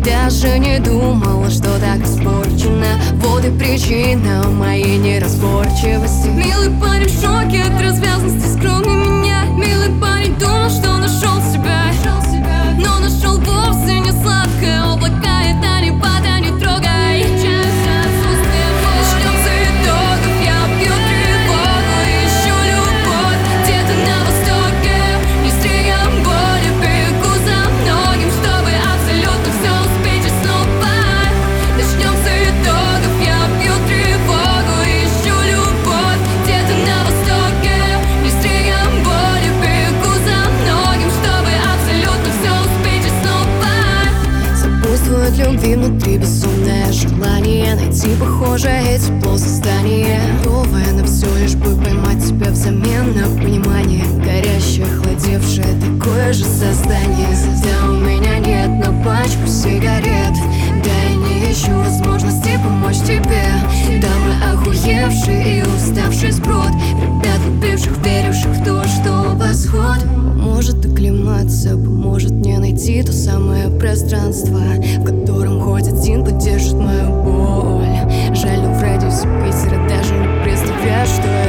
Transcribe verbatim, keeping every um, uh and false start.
Даже не думала, что так испорчена. Вот и причина моей неразборчивости. Милый парень в шоке от развязности, скромный меня. Милый парень думал, что нашел себя, но нашел вовсе не сладкое. Облака — это не вода, не трогай. Начнем с итогов, я пью тревогу, ищу любовь где-то на востоке. Не стреляем боли, бегу за многим, чтобы абсолютно все успеть и снова. Начнем с итогов, я пью тревогу, ищу любовь где-то на востоке. Не стреляем боли, бегу за многим, чтобы абсолютно все успеть и снова. Сопутствует любви внутри безумное желание найти похожее тепло создание, готовое на все, лишь бы поймать тебя взамен на понимание. Горящее, охладевшее, такое же создание. Да, у меня нет на пачку сигарет, да я не ищу возможности помочь тебе. Да, мы охуевшие и уставший сброд ребят, любивших, веривших в то, что восход может оклематься, поможет мне найти то самое пространство, в котором хоть один поддержит мою боль. Жаль, но в радиусе Питера даже не представляю, что